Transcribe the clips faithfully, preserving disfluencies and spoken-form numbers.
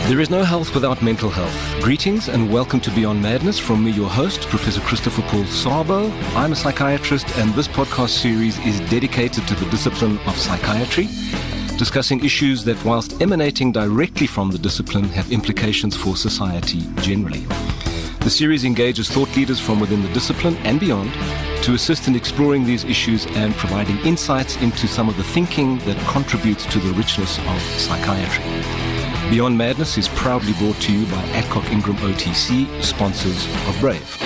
There is no health without mental health. Greetings and welcome to Beyond Madness from me, your host, Professor Christopher Paul Sabo. I'm a psychiatrist and this podcast series is dedicated to the discipline of psychiatry, discussing issues that, whilst emanating directly from the discipline, have implications for society generally. The series engages thought leaders from within the discipline and beyond to assist in exploring these issues and providing insights into some of the thinking that contributes to the richness of psychiatry. Beyond Madness is proudly brought to you by Adcock Ingram O T C, sponsors of Brave.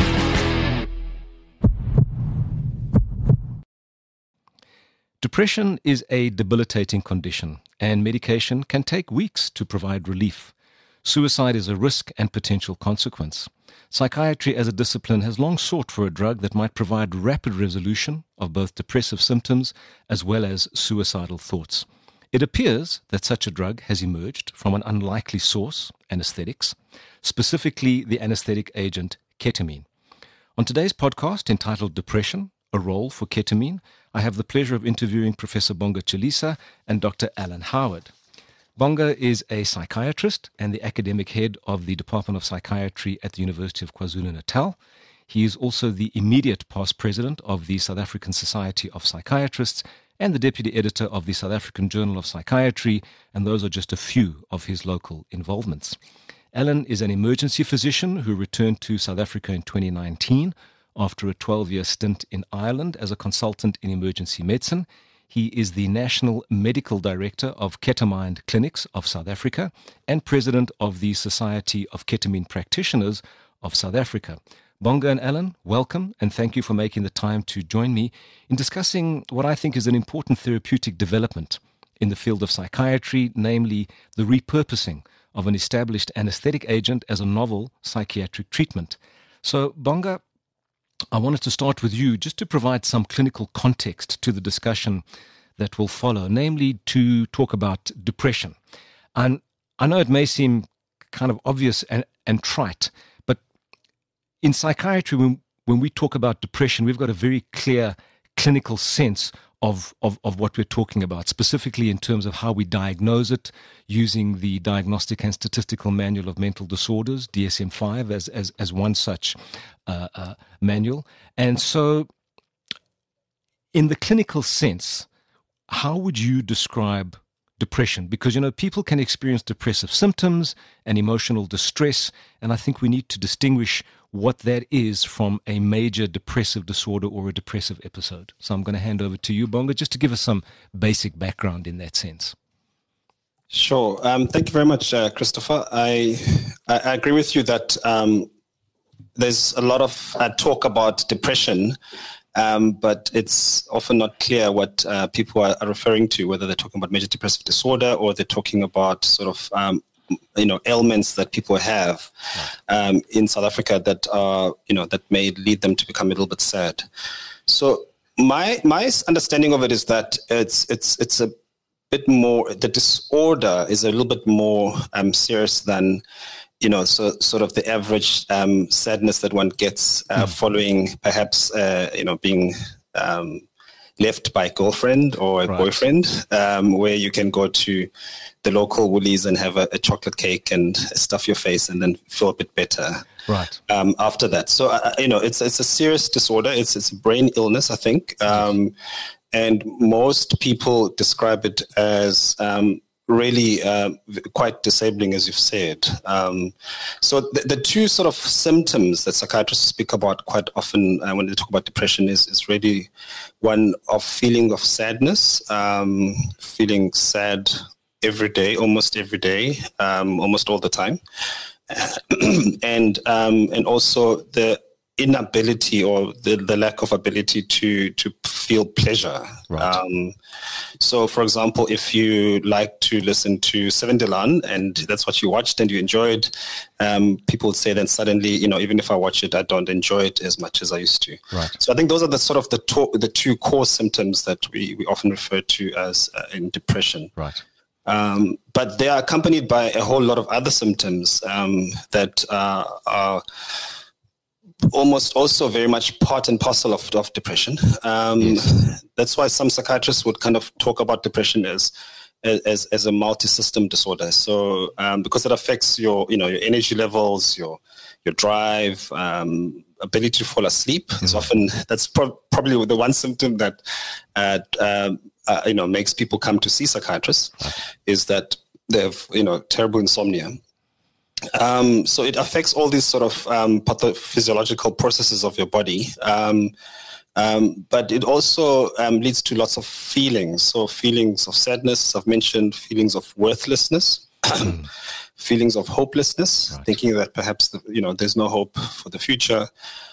Depression is a debilitating condition, and medication can take weeks to provide relief. Suicide is a risk and potential consequence. Psychiatry as a discipline has long sought for a drug that might provide rapid resolution of both depressive symptoms as well as suicidal thoughts. It appears that such a drug has emerged from an unlikely source, anesthetics, specifically the anesthetic agent ketamine. On today's podcast entitled Depression, A Role for Ketamine, I have the pleasure of interviewing Professor Bonga Chalisa and Doctor Alan Howard. Bonga is a psychiatrist and the academic head of the Department of Psychiatry at the University of KwaZulu-Natal. He is also the immediate past president of the South African Society of Psychiatrists and the deputy editor of the South African Journal of Psychiatry, and those are just a few of his local involvements. Alan is an emergency physician who returned to South Africa in twenty nineteen after a twelve-year stint in Ireland as a consultant in emergency medicine. He is the National Medical Director of Ketamind Clinics of South Africa and president of the Society of Ketamine Practitioners of South Africa. Bonga and Alan, welcome, and thank you for making the time to join me in discussing what I think is an important therapeutic development in the field of psychiatry, namely the repurposing of an established anesthetic agent as a novel psychiatric treatment. So, Bonga, I wanted to start with you just to provide some clinical context to the discussion that will follow, namely to talk about depression. And I know it may seem kind of obvious and, and trite, but in psychiatry, when, when we talk about depression, we've got a very clear clinical sense of, of, of what we're talking about, specifically in terms of how we diagnose it using the Diagnostic and Statistical Manual of Mental Disorders, D S M five, as, as, as one such uh, uh, manual. And so in the clinical sense, how would you describe depression? Because, you know, people can experience depressive symptoms and emotional distress, and I think we need to distinguish what that is from a major depressive disorder or a depressive episode. So I'm going to hand over to you, Bonga, just to give us some basic background in that sense. Sure. Um, thank you very much, uh, Christopher. I, I I agree with you that um, there's a lot of uh, talk about depression, um, but it's often not clear what uh, people are, are referring to, whether they're talking about major depressive disorder or they're talking about sort of um, you know, ailments that people have um, in South Africa that are, you know, that may lead them to become a little bit sad. So my my understanding of it is that it's it's it's a bit more, the disorder is a little bit more um, serious than, you know, so sort of the average um, sadness that one gets uh, mm. following perhaps, uh, you know, being um, left by a girlfriend or a right. boyfriend, um, where you can go to the local Woolies and have a, a chocolate cake and stuff your face and then feel a bit better right. um, after that. So, uh, you know, it's it's a serious disorder. It's, it's a brain illness, I think. Um, and most people describe it as um, really uh, quite disabling, as you've said. Um, so the, the two sort of symptoms that psychiatrists speak about quite often uh, when they talk about depression is, is really one of feeling of sadness, um, feeling sad every day, almost every day, um, almost all the time. and um, and also the inability or the, the lack of ability to to feel pleasure. Right. Um, so, for example, if you like to listen to Seven Delan and that's what you watched and you enjoyed, um, people would say then suddenly, you know, even if I watch it, I don't enjoy it as much as I used to. Right. So I think those are the sort of the, to- the two core symptoms that we, we often refer to as uh, in depression. Right. Um, but they are accompanied by a whole lot of other symptoms um, that uh, are almost also very much part and parcel of, of depression. Um, yes. That's why some psychiatrists would kind of talk about depression as as as a multi-system disorder. So um, because it affects your you know your energy levels, your your drive, um, ability to fall asleep. Mm-hmm. It's often that's pro- probably the one symptom that uh, um, uh, you know makes people come to see psychiatrists, right. is that they have you know terrible insomnia. Um, so it affects all these sort of um, pathophysiological processes of your body. Um, Um, but it also um, leads to lots of feelings. So feelings of sadness, I've mentioned, feelings of worthlessness, mm. feelings of hopelessness, right. thinking that perhaps the, you know there's no hope for the future.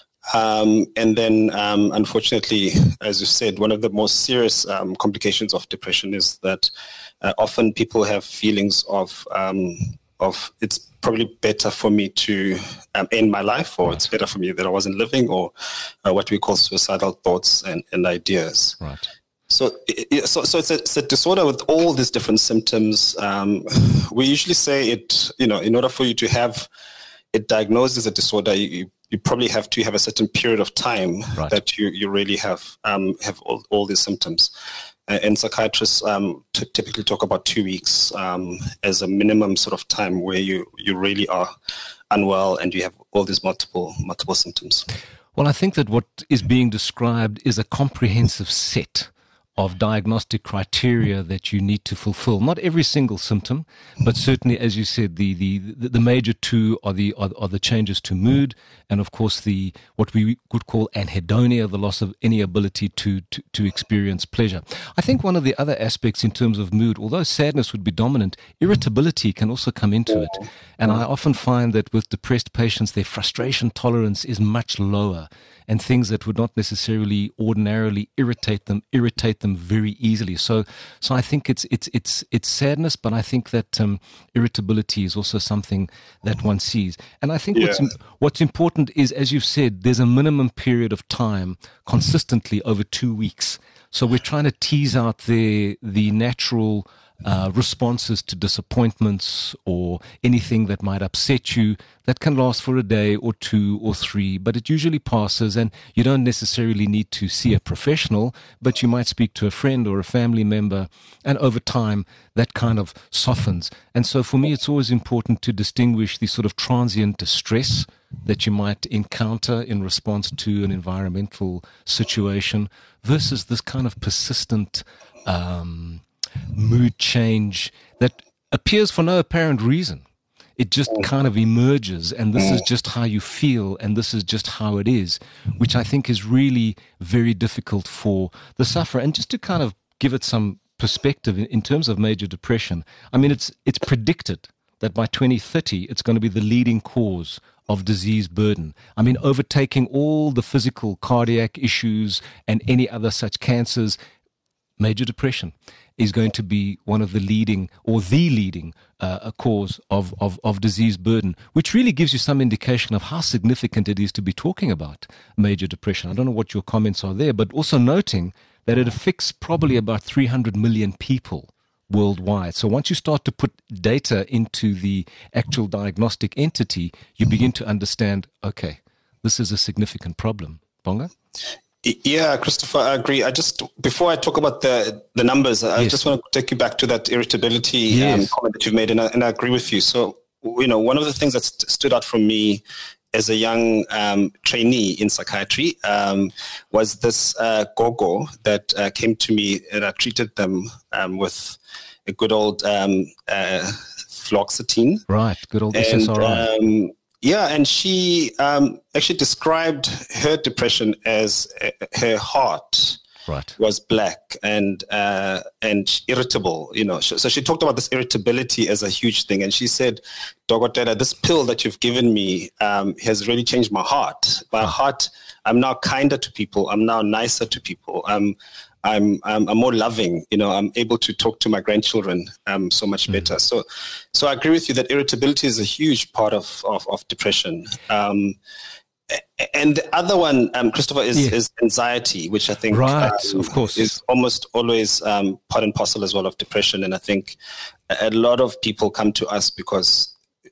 Um, and then, um, unfortunately, as you said, one of the most serious um, complications of depression is that uh, often people have feelings of um, of it's probably better for me to um, end my life, or right. it's better for me that I wasn't living, or uh, what we call suicidal thoughts and, and ideas. Right. So, so, so it's a, it's a disorder with all these different symptoms. Um, we usually say it, you know, in order for you to have it diagnosed as a disorder, you, you probably have to have a certain period of time right. that you, you really have um, have all, all these symptoms. And psychiatrists um, t- typically talk about two weeks um, as a minimum sort of time where you, you really are unwell and you have all these multiple multiple symptoms. Well, I think that what is being described is a comprehensive set of diagnostic criteria that you need to fulfill. Not every single symptom, but certainly, as you said, the the, the major two are the are, are the changes to mood, and of course the what we could call anhedonia, the loss of any ability to, to to experience pleasure. I think one of the other aspects in terms of mood, although sadness would be dominant, irritability can also come into it. And I often find that with depressed patients, their frustration tolerance is much lower, and things that would not necessarily ordinarily irritate them irritate them very easily. So, so I think it's it's it's it's sadness, but I think that um, irritability is also something that one sees. And I think yeah. what's what's important is, as you've said, there's a minimum period of time consistently over two weeks. So we're trying to tease out the the natural Uh, responses to disappointments or anything that might upset you that can last for a day or two or three, but it usually passes, and you don't necessarily need to see a professional, but you might speak to a friend or a family member, and over time that kind of softens. And so for me, it's always important to distinguish the sort of transient distress that you might encounter in response to an environmental situation versus this kind of persistent um mood change that appears for no apparent reason. It just kind of emerges, and this is just how you feel, and this is just how it is, which I think is really very difficult for the sufferer. And just to kind of give it some perspective in, in terms of major depression, I mean, it's it's predicted that by twenty thirty, it's going to be the leading cause of disease burden. I mean, overtaking all the physical cardiac issues and any other such cancers, major depression is going to be one of the leading or the leading uh, cause of, of, of disease burden, which really gives you some indication of how significant it is to be talking about major depression. I don't know what your comments are there, but also noting that it affects probably about three hundred million people worldwide. So once you start to put data into the actual diagnostic entity, you begin to understand, okay, this is a significant problem. Bonga? Yeah, Christopher, I agree. I just, before I talk about the the numbers, I yes. just want to take you back to that irritability yes. um, comment that you've made, and I, and I agree with you. So, you know, one of the things that st- stood out for me as a young um, trainee in psychiatry um, was this uh, gogo that uh, came to me, and I treated them um, with a good old um, uh, fluoxetine. Right, good old and, S S R I. Um, Yeah, and she um, actually described her depression as uh, her heart right. was black and uh, and irritable. You know, so she talked about this irritability as a huge thing, and she said, "Dokotela, this pill that you've given me um, has really changed my heart. My oh. heart. I'm now kinder to people. I'm now nicer to people. I'm I'm, I'm I'm more loving. You know, I'm able to talk to my grandchildren um, so much better. Mm. So, so I agree with you that irritability is a huge part of of, of depression. Um, and the other one, um, Christopher, is, yeah. is anxiety, which I think right, um, of course, is almost always um, part and parcel as well of depression. And I think a lot of people come to us because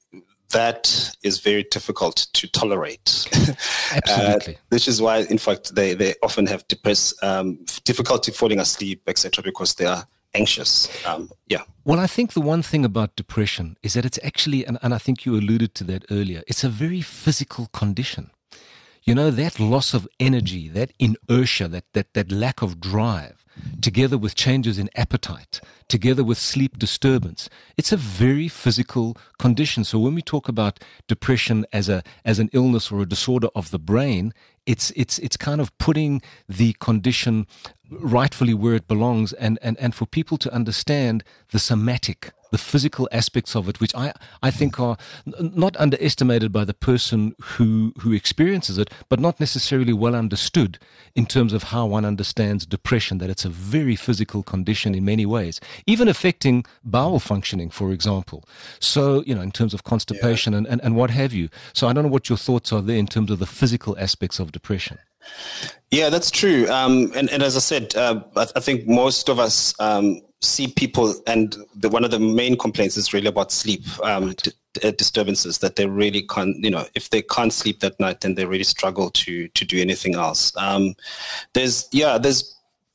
that is very difficult to tolerate. Absolutely. uh, which is why, in fact, they, they often have depress, um, difficulty falling asleep, et cetera, because they are anxious. Um, yeah. Well, I think the one thing about depression is that it's actually, and, and I think you alluded to that earlier, it's a very physical condition. You know, that loss of energy, that inertia, that, that, that lack of drive, together with changes in appetite, together with sleep disturbance, it's a very physical condition. So when we talk about depression as a as an illness or a disorder of the brain, it's it's it's kind of putting the condition rightfully where it belongs, and, and, and for people to understand the somatic, the physical aspects of it, which I, I think are n- not underestimated by the person who, who experiences it, but not necessarily well understood in terms of how one understands depression, that it's a very physical condition in many ways, even affecting bowel functioning, for example. So, you know, in terms of constipation yeah. and, and, and what have you. So I don't know what your thoughts are there in terms of the physical aspects of depression. Yeah, that's true. Um, and, and as I said, uh, I, I think most of us um, see people, and the, one of the main complaints is really about sleep um, d- d- disturbances, that they really can't, you know, if they can't sleep that night, then they really struggle to to do anything else. Um, there's, yeah, there's,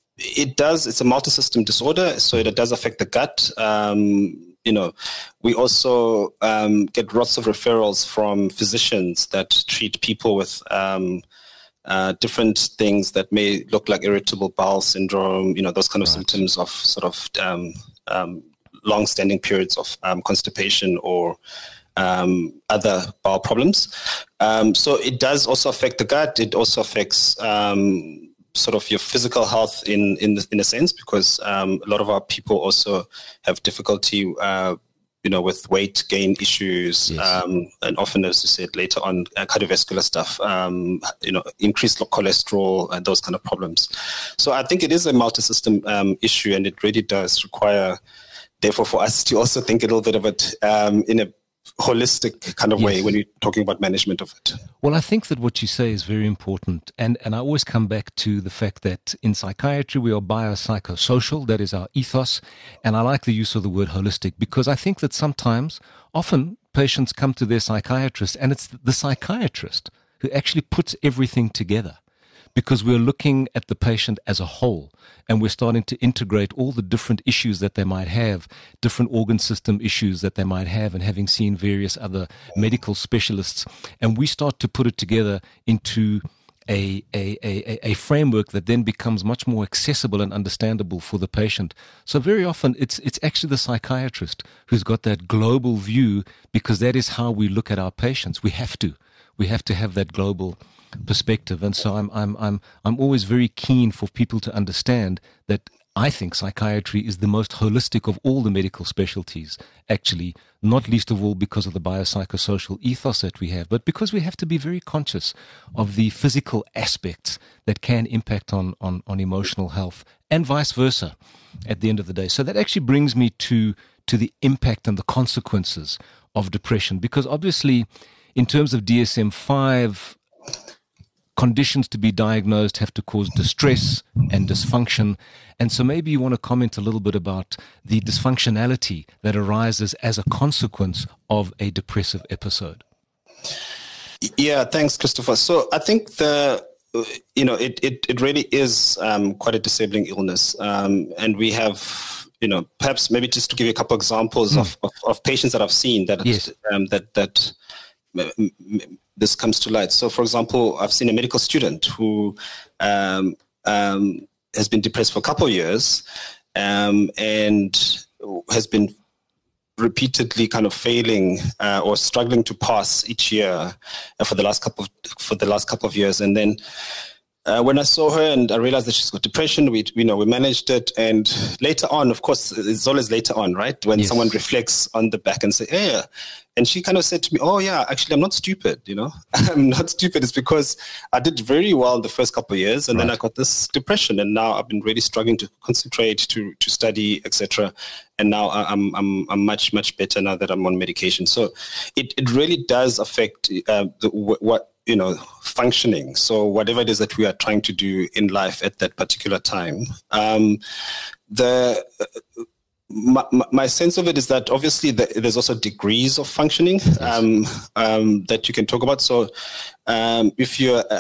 it does, it's a multi-system disorder, so it does affect the gut. Um, you know, we also um, get lots of referrals from physicians that treat people with um, Uh, different things that may look like irritable bowel syndrome, you know, those kind of right. symptoms of sort of um, um, long-standing periods of um, constipation or um, other bowel problems. Um, so it does also affect the gut. It also affects um, sort of your physical health in in, in a sense, because um, a lot of our people also have difficulty uh, you know, with weight gain issues, yes. um, and often, as you said, later on, uh, cardiovascular stuff, um, you know, increased cholesterol and those kind of problems. So I think it is a multi-system um, issue, and it really does require, therefore, for us to also think a little bit of it um, in a holistic kind of yes. way when you're talking about management of it. Well, I think that what you say is very important. And, and I always come back to the fact that in psychiatry, we are biopsychosocial. That is our ethos. And I like the use of the word holistic, because I think that sometimes, often, patients come to their psychiatrist, and it's the psychiatrist who actually puts everything together, because we're looking at the patient as a whole, and we're starting to integrate all the different issues that they might have, different organ system issues that they might have, and having seen various other medical specialists, and we start to put it together into a, a, a, a framework that then becomes much more accessible and understandable for the patient. So very often it's it's actually the psychiatrist who's got that global view, because that is how we look at our patients. We have to. We have to have that global perspective. And so I'm I'm I'm I'm always very keen for people to understand that I think psychiatry is the most holistic of all the medical specialties, actually, not least of all because of the biopsychosocial ethos that we have, but because we have to be very conscious of the physical aspects that can impact on on, on emotional health, and vice versa at the end of the day. So that actually brings me to to the impact and the consequences of depression, because obviously in terms of D S M five, conditions to be diagnosed have to cause distress and dysfunction. And so maybe you want to comment a little bit about the dysfunctionality that arises as a consequence of a depressive episode. Yeah, thanks, Christopher. So I think the, you know, it, it, it really is um, quite a disabling illness. Um, and we have, you know, perhaps maybe just to give you a couple of examples mm. of, of, of patients that I've seen that, yes. um, that, that, this comes to light. So, for example, I've seen a medical student who um, um, has been depressed for a couple of years um, and has been repeatedly kind of failing uh, or struggling to pass each year uh, for the last couple of, for the last couple of years. And then Uh, when I saw her and I realized that she's got depression, we, you know, we managed it. And later on, of course, it's always later on, right? When yes. someone reflects on the back and say, yeah. And she kind of said to me, oh yeah, actually, I'm not stupid, you know, I'm not stupid. It's because I did very well in the first couple of years. And right. then I got this depression, and now I've been really struggling to concentrate, to, to study, et cetera. And now I'm, I'm, I'm much, much better now that I'm on medication. So it, it really does affect uh, the, what, you know, functioning. So whatever it is that we are trying to do in life at that particular time, um, the uh, my, my sense of it is that obviously the, there's also degrees of functioning um, um, that you can talk about. So um, if you're uh,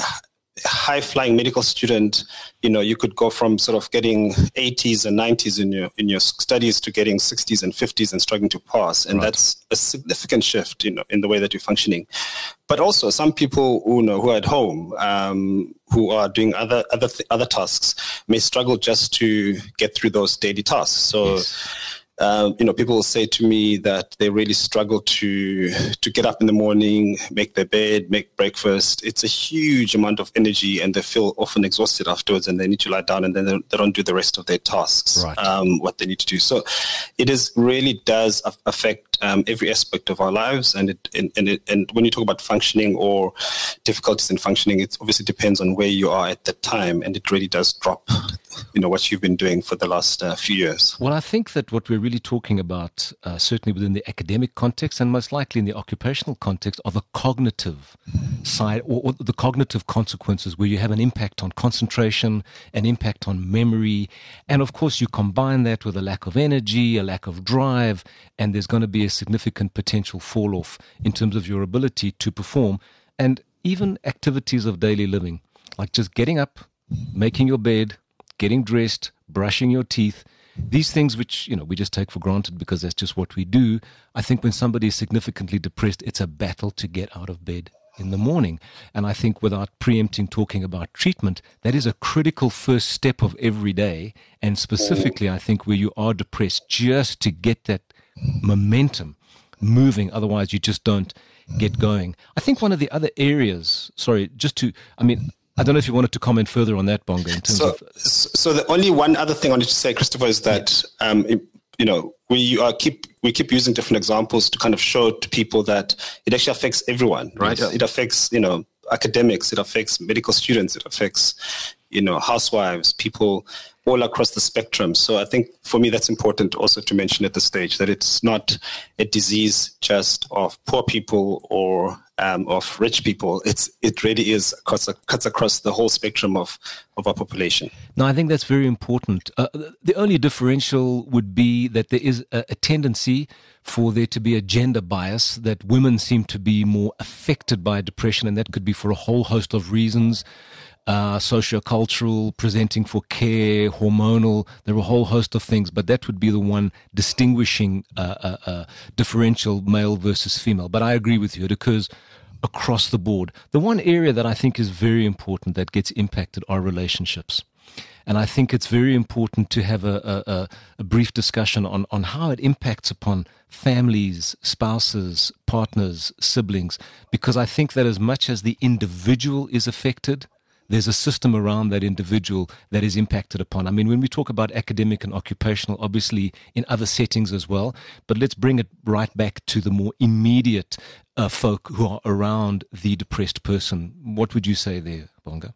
high-flying medical student, you know, you could go from sort of getting eighties and nineties in your in your studies to getting sixties and fifties and struggling to pass, and right. that's a significant shift, you know, in the way that you're functioning. But also, some people who you know who are at home, um, who are doing other other th- other tasks, may struggle just to get through those daily tasks. So. Yes. Um, you know, people will say to me that they really struggle to to get up in the morning, make their bed, make breakfast. It's a huge amount of energy, and they feel often exhausted afterwards, and they need to lie down, and then they, they don't do the rest of their tasks, right. um, what they need to do. So, it is really does affect um, every aspect of our lives, and it and, and it and when you talk about functioning or difficulties in functioning, it obviously depends on where you are at that time, and it really does drop, you know, what you've been doing for the last uh, few years. Well, I think that what we're really talking about, uh, certainly within the academic context and most likely in the occupational context, are the cognitive side or, or the cognitive consequences, where you have an impact on concentration, an impact on memory, and of course you combine that with a lack of energy, a lack of drive, and there's going to be a significant potential fall off in terms of your ability to perform, and even activities of daily living, like just getting up, making your bed, getting dressed, brushing your teeth. These things which, you know, we just take for granted because that's just what we do. I think when somebody is significantly depressed, it's a battle to get out of bed in the morning. And I think without preempting talking about treatment, that is a critical first step of every day. And specifically, I think where you are depressed, just to get that momentum moving. Otherwise, you just don't get going. I think one of the other areas, sorry, just to, I mean, I don't know if you wanted to comment further on that, Bonga. In terms so, of, so the only one other thing I wanted to say, Christopher, is that yeah. um, it, you know we are keep we keep using different examples to kind of show to people that it actually affects everyone, right? Yes. It affects you know academics, it affects medical students, it affects you know housewives, people all across the spectrum. So I think for me that's important also to mention at this stage, that it's not a disease just of poor people or um, of rich people. It's it really is cuts, cuts across the whole spectrum of, of our population. No, I think that's very important. Uh, the only differential would be that there is a, a tendency for there to be a gender bias, that women seem to be more affected by depression, and that could be for a whole host of reasons. Uh, sociocultural, presenting for care, hormonal, there are a whole host of things, but that would be the one distinguishing uh, uh, uh, differential male versus female. But I agree with you, it occurs across the board. The one area that I think is very important that gets impacted are relationships. And I think it's very important to have a, a, a brief discussion on, on how it impacts upon families, spouses, partners, siblings, because I think that as much as the individual is affected, there's a system around that individual that is impacted upon. I mean, when we talk about academic and occupational, obviously in other settings as well, but let's bring it right back to the more immediate uh, folk who are around the depressed person. What would you say there, Bonga?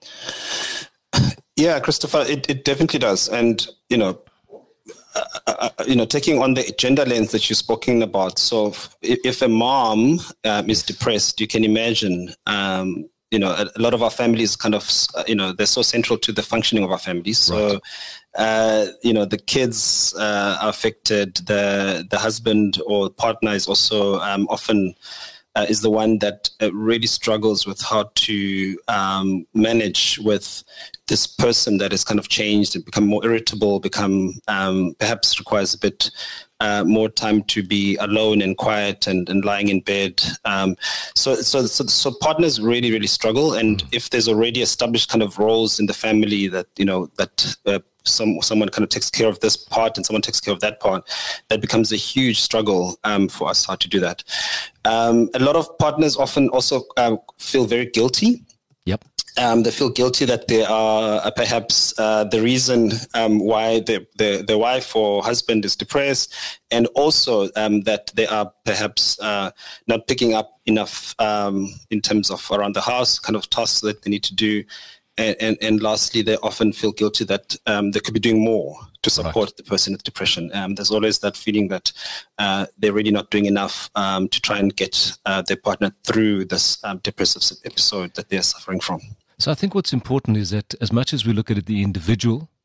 Yeah, Christopher, it, it definitely does. And, you know, Uh, uh, you know, taking on the gender lens that you've spoken about. So if, if a mom um, is depressed, you can imagine, um, you know, a, a lot of our families kind of, uh, you know, they're so central to the functioning of our families. So, right. uh, you know, the kids uh, are affected. The the husband or partner is also um, often uh, is the one that uh, really struggles with how to um, manage with this person that has kind of changed and become more irritable, become um, perhaps requires a bit uh, more time to be alone and quiet and, and lying in bed. Um, so, so, so, so partners really, really struggle. And if there's already established kind of roles in the family that, you know, that uh, some someone kind of takes care of this part and someone takes care of that part, that becomes a huge struggle um, for us how to do that. Um, a lot of partners often also uh, feel very guilty. Yep. Um, they feel guilty that they are uh, perhaps uh, the reason um, why the, the, the wife or husband is depressed, and also um, that they are perhaps uh, not picking up enough um, in terms of around the house, kind of tasks that they need to do. And, and, and lastly, they often feel guilty that um, they could be doing more to support right. the person with depression. Um, there's always that feeling that uh, they're really not doing enough um, to try and get uh, their partner through this um, depressive episode that they're suffering from. So I think what's important is that as much as we look at it, the individual,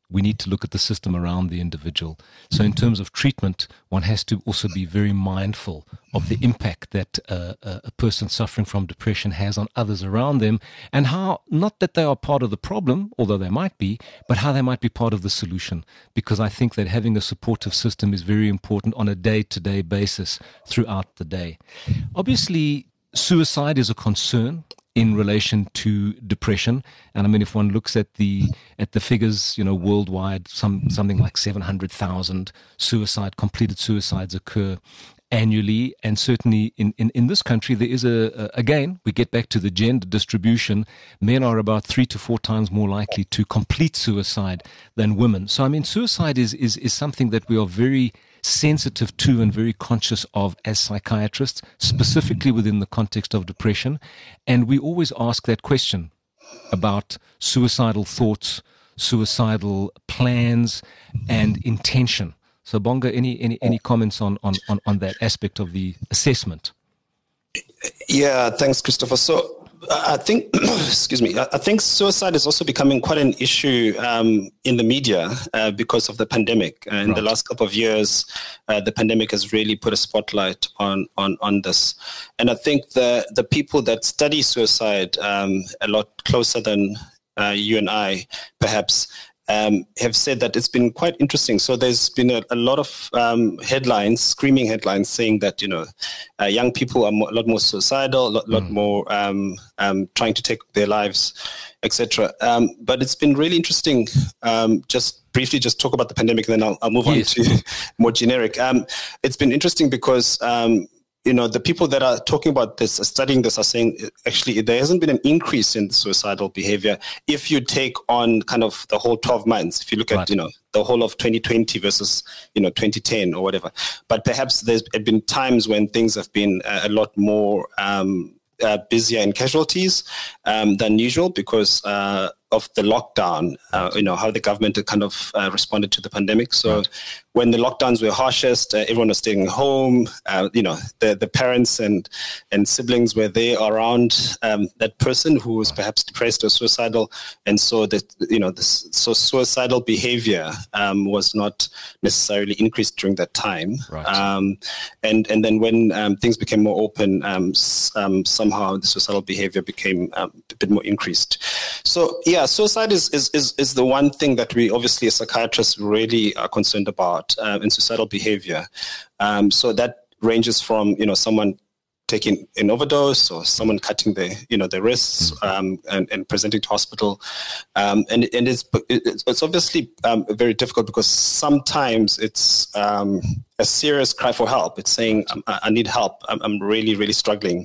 we need to look at the system around the individual. So in terms of treatment, one has to also be very mindful of the impact that uh, a person suffering from depression has on others around them, and how, not that they are part of the problem, although they might be, but how they might be part of the solution. Because I think that having a supportive system is very important on a day-to-day basis throughout the day. Obviously, suicide is a concern in relation to depression, and I mean, if one looks at the at the figures, you know, worldwide, some something like seven hundred thousand suicide completed suicides occur annually, and certainly in, in, in this country there is a, a again we get back to the gender distribution. Men are about three to four times more likely to complete suicide than women. So I mean, suicide is is is something that we are very sensitive to and very conscious of as psychiatrists, specifically within the context of depression. And we always ask that question about suicidal thoughts, suicidal plans, and intention. So Bonga, any any, any comments on, on, on, on that aspect of the assessment? Yeah, thanks, Christopher. So I think, excuse me, I think suicide is also becoming quite an issue um, in the media uh, because of the pandemic. Uh, in right. the last couple of years, uh, the pandemic has really put a spotlight on on, on this. And I think the, the people that study suicide um, a lot closer than uh, you and I, perhaps, Um, have said that it's been quite interesting. So there's been a, a lot of um, headlines, screaming headlines, saying that, you know, uh, young people are more, a lot more suicidal, a lot, mm. lot more um, um, trying to take their lives, et cetera. Um, but it's been really interesting. Um, just briefly, just talk about the pandemic, and then I'll, I'll move yes. on to more generic. Um, it's been interesting because um, you know, the people that are talking about this, studying this, are saying actually there hasn't been an increase in suicidal behavior if you take on kind of the whole twelve months. If you look at, right. you know, the whole of twenty twenty versus, you know, twenty ten or whatever. But perhaps there's been times when things have been a lot more um, uh, busier in casualties um, than usual because uh, of the lockdown, uh, you know, how the government had kind of uh, responded to the pandemic. So right. when the lockdowns were harshest, uh, everyone was staying home, uh, you know, the, the parents and, and siblings were there around um, that person who was perhaps depressed or suicidal. And so that, you know, this, so suicidal behavior um, was not necessarily increased during that time. Right. Um, and, and then when um, things became more open, um, um, somehow the suicidal behavior became um, a bit more increased. So, yeah, suicide is, is, is, is the one thing that we obviously as psychiatrists really are concerned about uh, in suicidal behavior. Um, so that ranges from, you know, someone taking an overdose or someone cutting their, you know, their wrists um, and, and presenting to hospital. Um, and and it's, it's obviously um, very difficult because sometimes it's um, a serious cry for help. It's saying, I, I need help. I'm, I'm really, really struggling.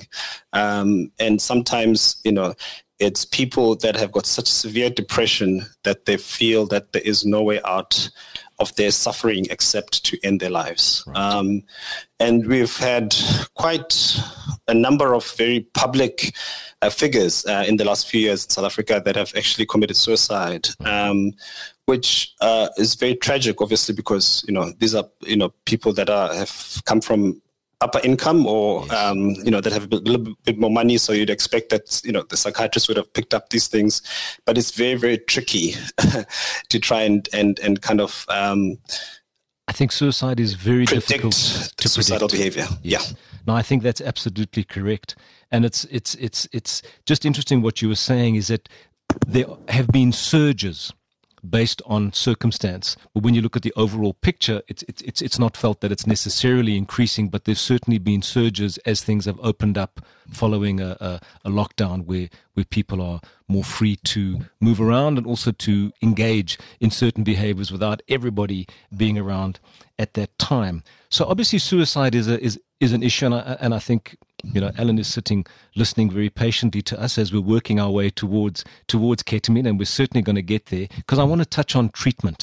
Um, and sometimes, you know, it's people that have got such severe depression that they feel that there is no way out of their suffering except to end their lives. Right. Um, and we've had quite a number of very public uh, figures uh, in the last few years in South Africa that have actually committed suicide, um, which uh, is very tragic, obviously, because, you know, these are, you know, people that are have come from upper income or, yes. um, you know, that have a little bit more money. So you'd expect that, you know, the psychiatrist would have picked up these things, but it's very, very tricky to try and, and, and kind of, um, I think suicide is very difficult to suicidal predict. behavior. Yes. Yeah. No, I think that's absolutely correct. And it's, it's, it's, it's just interesting what you were saying is that there have been surges based on circumstance. But when you look at the overall picture, it's, it's, it's, it's not felt that it's necessarily increasing, but there's certainly been surges as things have opened up following a, a, a lockdown where, where people are more free to move around and also to engage in certain behaviors without everybody being around at that time. So obviously suicide is a, is, is an issue. And I, and I think, you know, Alan is sitting, listening very patiently to us as we're working our way towards towards ketamine, and we're certainly going to get there, because I want to touch on treatment.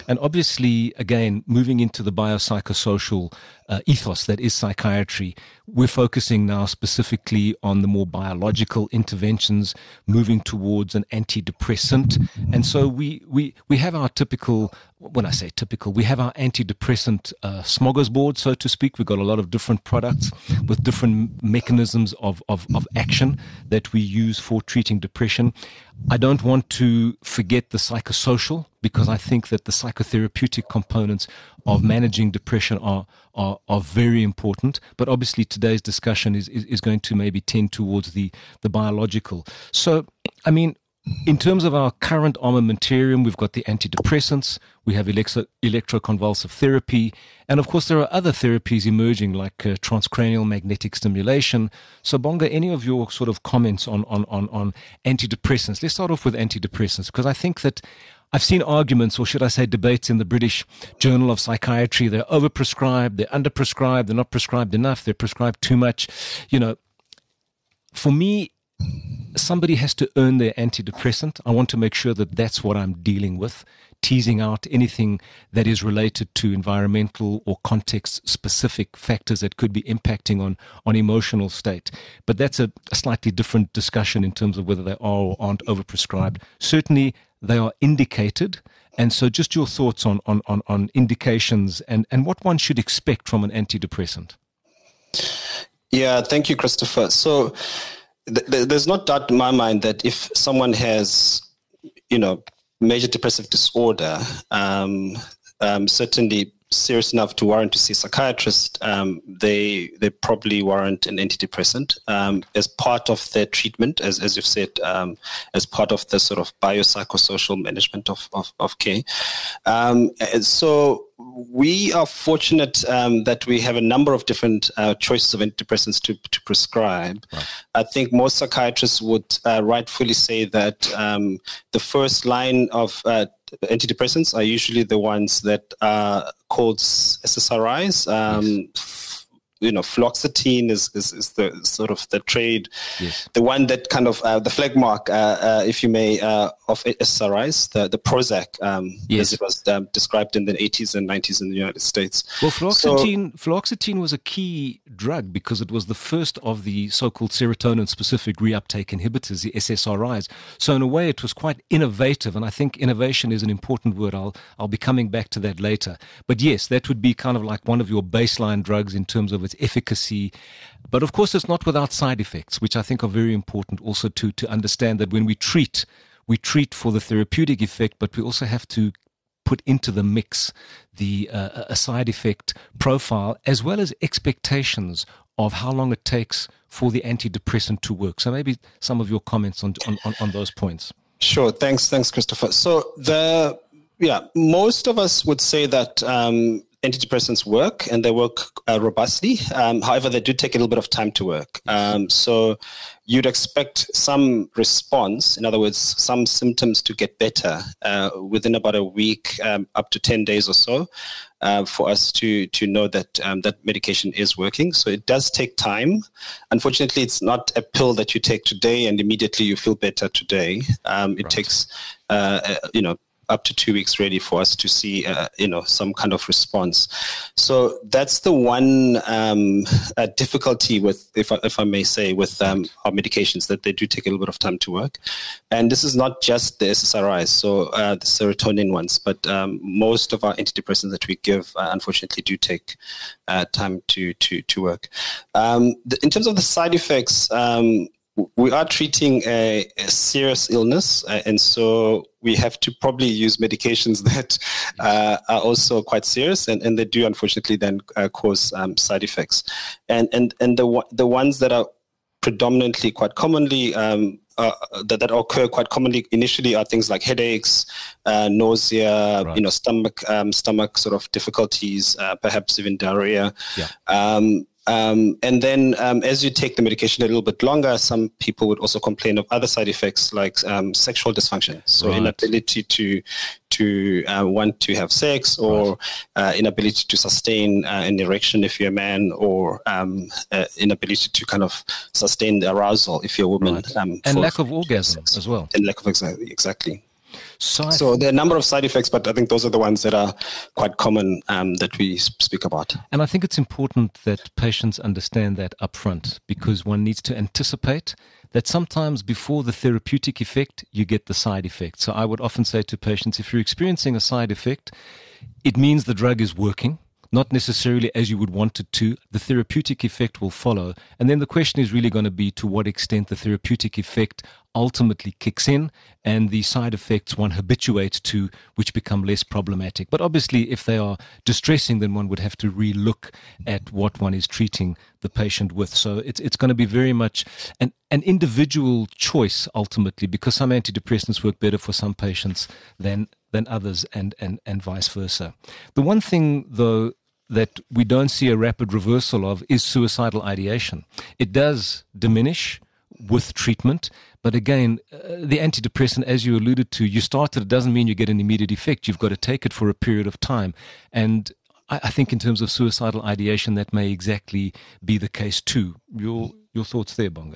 And obviously, again, moving into the biopsychosocial uh, ethos that is psychiatry, we're focusing now specifically on the more biological interventions, moving towards an antidepressant. And so we, we, we have our typical, when I say typical, we have our antidepressant uh, smorgasbord, so to speak. We've got a lot of different products with different mechanisms of, of, of action that we use for treating depression. I don't want to forget the psychosocial, because I think that the psychotherapeutic components of managing depression are, are, are very important. But obviously today's discussion is, is, is going to maybe tend towards the, the biological. So, I mean, in terms of our current armamentarium, we've got the antidepressants, we have electro- electroconvulsive therapy, and of course there are other therapies emerging like uh, transcranial magnetic stimulation. So Bonga, any of your sort of comments on, on, on, on antidepressants? Let's start off with antidepressants, because I think that I've seen arguments, or should I say debates, in the British Journal of Psychiatry. They're overprescribed, they're underprescribed, they're not prescribed enough, they're prescribed too much. You know, for me, somebody has to earn their antidepressant. I want to make sure that that's what I'm dealing with, teasing out anything that is related to environmental or context-specific factors that could be impacting on, on emotional state. But that's a, a slightly different discussion in terms of whether they are or aren't overprescribed. Certainly, they are indicated. And so just your thoughts on, on, on, on indications and, and what one should expect from an antidepressant. Yeah, thank you, Christopher. So th- there's no doubt in my mind that if someone has, you know, major depressive disorder, um, um, certainly serious enough to warrant to see a psychiatrist, um, they they probably warrant an antidepressant um, as part of their treatment, as as you've said, um, as part of the sort of biopsychosocial management of of, of care. Um, so we are fortunate um, that we have a number of different uh, choices of antidepressants to to prescribe. Right. I think most psychiatrists would uh, rightfully say that um, the first line of uh, antidepressants are usually the ones that are called S S R Is. Um, yes. You know, fluoxetine is, is, is the sort of the trade, yes. the one that kind of uh, the flag mark, uh, uh, if you may, uh, of S S R Is, the, the Prozac, um, yes. as it was um, described in the eighties and nineties in the United States. Well, fluoxetine, so, fluoxetine was a key drug because it was the first of the so-called serotonin-specific reuptake inhibitors, the S S R Is. So in a way, it was quite innovative, and I think innovation is an important word. I'll I'll be coming back to that later. But yes, that would be kind of like one of your baseline drugs in terms of its efficacy. But of course, it's not without side effects, which I think are very important also to, to understand that when we treat, we treat for the therapeutic effect, but we also have to put into the mix the uh, a side effect profile as well as expectations of how long it takes for the antidepressant to work. So maybe some of your comments on on, on, on those points. Sure. Thanks. Thanks, Christopher. So the, yeah, most of us would say that um, antidepressants work and they work uh, robustly. Um, however, they do take a little bit of time to work. Um, so you'd expect some response, in other words, some symptoms to get better uh, within about a week, um, up to ten days or so, uh, for us to to know that um, that medication is working. So it does take time. Unfortunately, it's not a pill that you take today and immediately you feel better today. Um, it right. takes, uh, uh, you know, up to two weeks really for us to see, uh, you know, some kind of response. So that's the one um, uh, difficulty with, if I, if I may say, with um, our medications, that they do take a little bit of time to work. And this is not just the S S R Is, so uh, the serotonin ones, but um, most of our antidepressants that we give, uh, unfortunately, do take uh, time to to to work. Um, the, in terms of the side effects, um, we are treating a, a serious illness, uh, and so we have to probably use medications that uh, are also quite serious, and, and they do unfortunately then uh, cause um, side effects. And and and the the ones that are predominantly quite commonly um, uh, that that occur quite commonly initially are things like headaches, uh, nausea, right. you know, stomach um, stomach sort of difficulties, uh, perhaps even diarrhea. Yeah. Um, Um, and then um, as you take the medication a little bit longer, some people would also complain of other side effects like um, sexual dysfunction. So right. inability to to uh, want to have sex, or right. uh, inability to sustain uh, an erection if you're a man, or um, uh, inability to kind of sustain the arousal if you're a woman. Right. Um, and for, lack of orgasm as well. And lack of exactly. exactly. So, so there are a number of side effects, but I think those are the ones that are quite common um, that we speak about. And I think it's important that patients understand that upfront, because one needs to anticipate that sometimes before the therapeutic effect, you get the side effect. So I would often say to patients, if you're experiencing a side effect, it means the drug is working, not necessarily as you would want it to. The therapeutic effect will follow. And then the question is really going to be to what extent the therapeutic effect ultimately kicks in and the side effects one habituates to, which become less problematic. But obviously, if they are distressing, then one would have to relook at what one is treating the patient with. So it's it's going to be very much an, an individual choice ultimately, because some antidepressants work better for some patients than than others, and, and, and vice versa. The one thing, though, that we don't see a rapid reversal of is suicidal ideation. It does diminish with treatment, but again, uh, the antidepressant, as you alluded to, you started, it doesn't mean you get an immediate effect. You've got to take it for a period of time. And I, I think in terms of suicidal ideation, that may exactly be the case too. Your, your thoughts there, Bonga?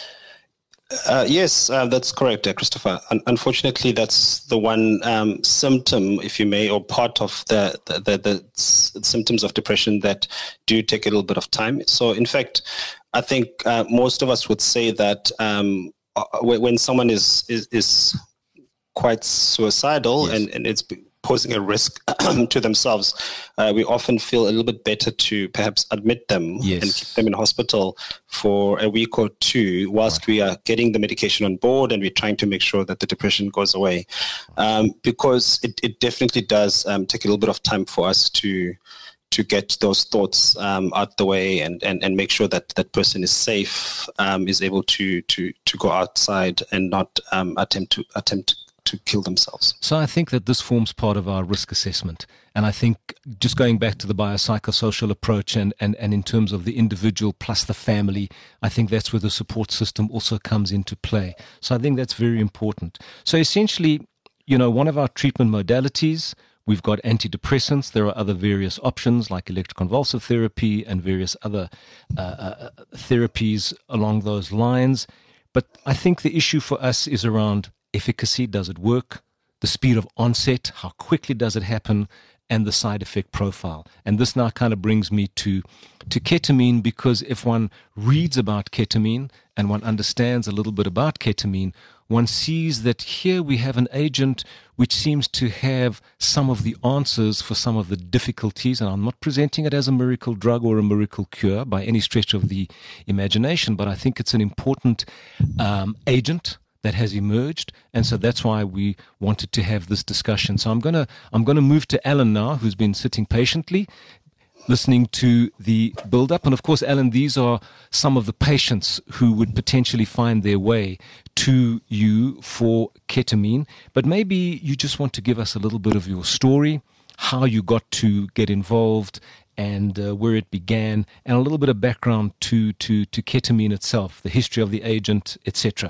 Uh, yes, uh, that's correct, uh, Christopher. Un- unfortunately, that's the one um, symptom, if you may, or part of the the, the the s- symptoms of depression that do take a little bit of time. So, in fact, I think uh, most of us would say that um, uh, when someone is is, is quite suicidal, yes, and, and it's posing a risk to themselves, uh, we often feel a little bit better to perhaps admit them, yes, and keep them in hospital for a week or two whilst right. we are getting the medication on board and we're trying to make sure that the depression goes away. Um, because it, it definitely does um, take a little bit of time for us to to get those thoughts um, out the way and, and, and make sure that that person is safe, um, is able to, to, to go outside and not um, attempt to attempt to kill themselves. So I think that this forms part of our risk assessment. And I think just going back to the biopsychosocial approach and, and, and in terms of the individual plus the family, I think that's where the support system also comes into play. So I think that's very important. So essentially, you know, one of our treatment modalities, we've got antidepressants. There are other various options like electroconvulsive therapy and various other uh, uh, therapies along those lines. But I think the issue for us is around efficacy. Does it work? The speed of onset, how quickly does it happen, and the side effect profile. And this now kind of brings me to, to ketamine, because if one reads about ketamine and one understands a little bit about ketamine, one sees that here we have an agent which seems to have some of the answers for some of the difficulties. And I'm not presenting it as a miracle drug or a miracle cure by any stretch of the imagination, but I think it's an important um, agent that has emerged, and so that's why we wanted to have this discussion. So I'm gonna I'm gonna move to Alan now, who's been sitting patiently, listening to the build-up. And of course, Alan, these are some of the patients who would potentially find their way to you for ketamine. But maybe you just want to give us a little bit of your story, how you got to get involved, and uh, where it began, and a little bit of background to to to ketamine itself, the history of the agent, et cetera.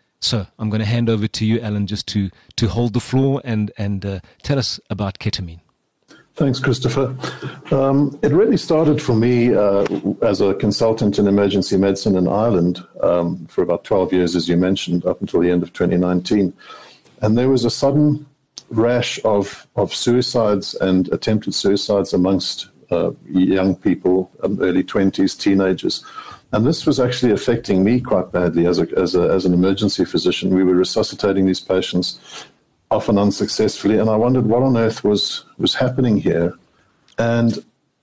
So I'm going to hand over to you, Alan, just to, to hold the floor and, and uh, tell us about ketamine. Thanks, Christopher. Um, it really started for me uh, as a consultant in emergency medicine in Ireland um, for about twelve years, as you mentioned, up until the end of twenty nineteen. And there was a sudden rash of, of suicides and attempted suicides amongst uh, young people, um, early twenties, teenagers. And this was actually affecting me quite badly as a, as a, as an emergency physician. We were resuscitating these patients, often unsuccessfully, and I wondered what on earth was was happening here. And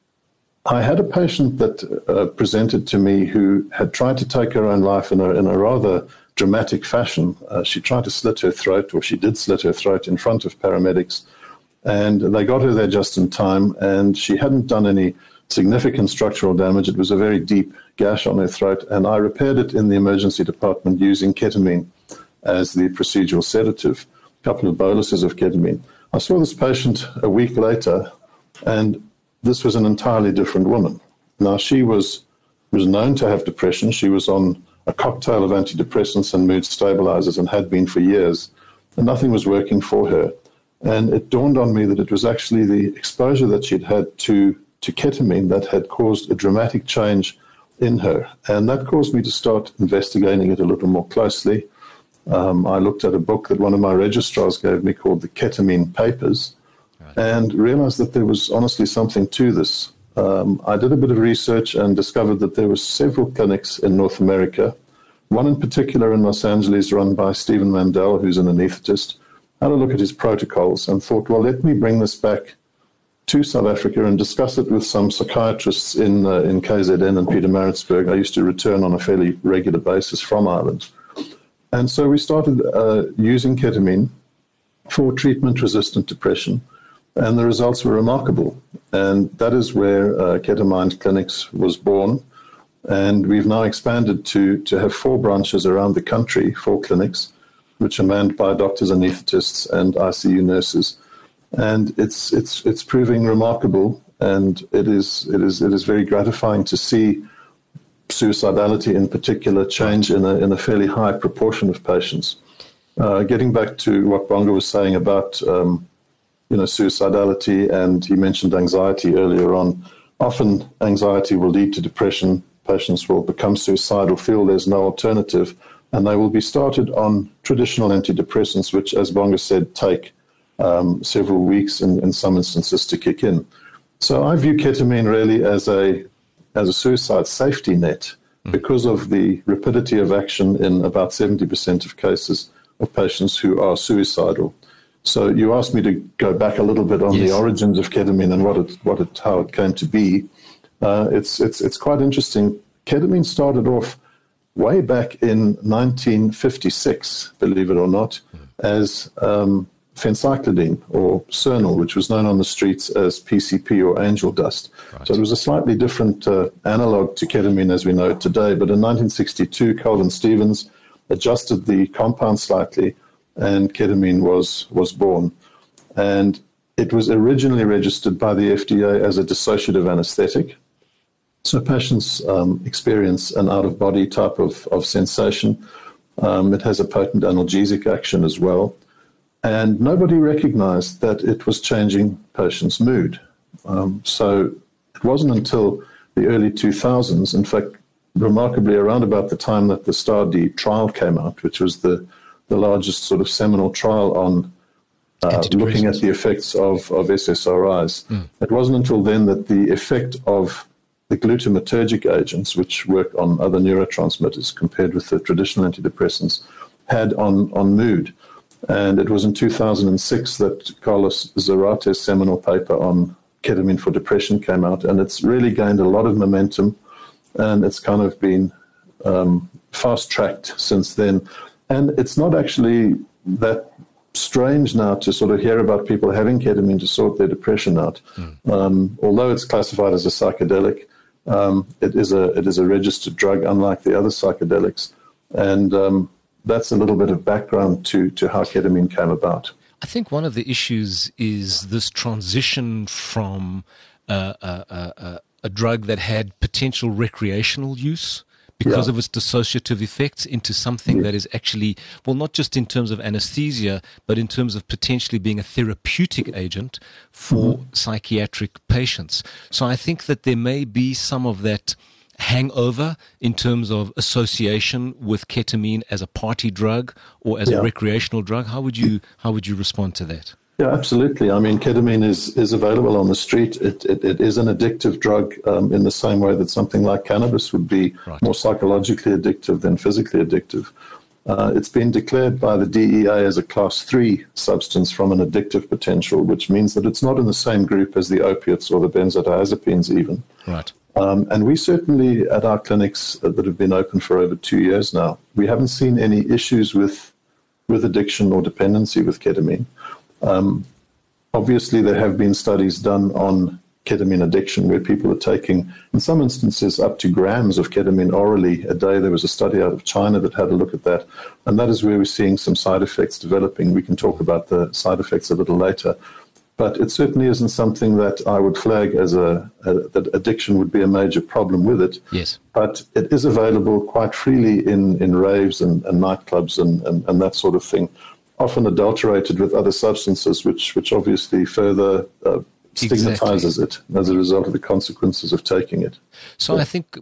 I had a patient that uh, presented to me who had tried to take her own life in a, in a rather dramatic fashion. Uh, she tried to slit her throat, or she did slit her throat in front of paramedics, and they got her there just in time, and she hadn't done any significant structural damage. It was a very deep gash on her throat, and I repaired it in the emergency department using ketamine as the procedural sedative, a couple of boluses of ketamine. I saw this patient a week later, and this was an entirely different woman. Now, she was, was known to have depression. She was on a cocktail of antidepressants and mood stabilizers and had been for years, and nothing was working for her. And it dawned on me that it was actually the exposure that she'd had to, to ketamine that had caused a dramatic change in her. And that caused me to start investigating it a little more closely. um, I looked at a book that one of my registrars gave me called the Ketamine Papers, right, and realized that there was honestly something to this. Um, I did a bit of research and discovered that there were several clinics in North America, one in particular in Los Angeles run by Stephen Mandel, who's an anesthetist. I had a look at his protocols and thought, well, let me bring this back to South Africa and discuss it with some psychiatrists in uh, in K Z N and Pietermaritzburg. I used to return on a fairly regular basis from Ireland. And so we started uh, using ketamine for treatment-resistant depression, and the results were remarkable. And that is where uh, Ketamind Clinics was born. And we've now expanded to, to have four branches around the country, four clinics, which are manned by doctors, anesthetists, and I C U nurses. And it's it's it's proving remarkable, and it is it is it is very gratifying to see suicidality in particular change in a in a fairly high proportion of patients. Uh, getting back to what Bonga was saying about um, you know suicidality, and he mentioned anxiety earlier on. Often anxiety will lead to depression. Patients will become suicidal, feel there's no alternative, and they will be started on traditional antidepressants, which, as Bonga said, take Um, several weeks in, in some instances to kick in. So I view ketamine really as a as a suicide safety net because of the rapidity of action in about seventy percent of cases of patients who are suicidal. So you asked me to go back a little bit on yes. the origins of ketamine and what it what it how it came to be. Uh, it's it's it's quite interesting. Ketamine started off way back in nineteen fifty-six, believe it or not, as um, phencyclidine or Cernal, which was known on the streets as P C P or angel dust. Right. So it was a slightly different uh, analog to ketamine as we know it today. But in nineteen sixty-two, Calvin Stevens adjusted the compound slightly, and ketamine was, was born. And it was originally registered by the F D A as a dissociative anesthetic. So patients um, experience an out-of-body type of, of sensation. Um, it has a potent analgesic action as well. And nobody recognized that it was changing patients' mood. Um, so it wasn't until the early two thousands, in fact, remarkably around about the time that the STAR-D trial came out, which was the, the largest sort of seminal trial on uh, looking at the effects of, of S S R Is. Mm. It wasn't until then that the effect of the glutamatergic agents, which work on other neurotransmitters compared with the traditional antidepressants, had on, on mood. And it was in two thousand six that Carlos Zarate's seminal paper on ketamine for depression came out, and it's really gained a lot of momentum, and it's kind of been um, fast-tracked since then. And it's not actually that strange now to sort of hear about people having ketamine to sort their depression out. Mm. Um, although it's classified as a psychedelic, um, it is a it is a registered drug, unlike the other psychedelics, and um, that's a little bit of background to, to how ketamine came about. I think one of the issues is this transition from uh, a, a, a drug that had potential recreational use because yeah. of its dissociative effects into something yeah. that is actually, well, not just in terms of anesthesia, but in terms of potentially being a therapeutic agent for mm-hmm. psychiatric patients. So I think that there may be some of that hangover in terms of association with ketamine as a party drug or as yeah. a recreational drug. How would you how would you respond to that? Yeah, absolutely. I mean, ketamine is, is available on the street. It, it, it is an addictive drug um, in the same way that something like cannabis would be right. more psychologically addictive than physically addictive. Uh, it's been declared by the D E A as a class three substance from an addictive potential, which means that it's not in the same group as the opiates or the benzodiazepines even. Right. Um, and we certainly, at our clinics that have been open for over two years now, we haven't seen any issues with with addiction or dependency with ketamine. Um, obviously, there have been studies done on ketamine addiction where people are taking, in some instances, up to grams of ketamine orally a day. There was a study out of China that had a look at that, and that is where we're seeing some side effects developing. We can talk about the side effects a little later. But it certainly isn't something that I would flag as a, a that addiction would be a major problem with it. Yes. But it is available quite freely in, in raves and, and nightclubs and, and, and that sort of thing, often adulterated with other substances, which, which obviously further uh, stigmatizes exactly. it as a result of the consequences of taking it. So yeah. I think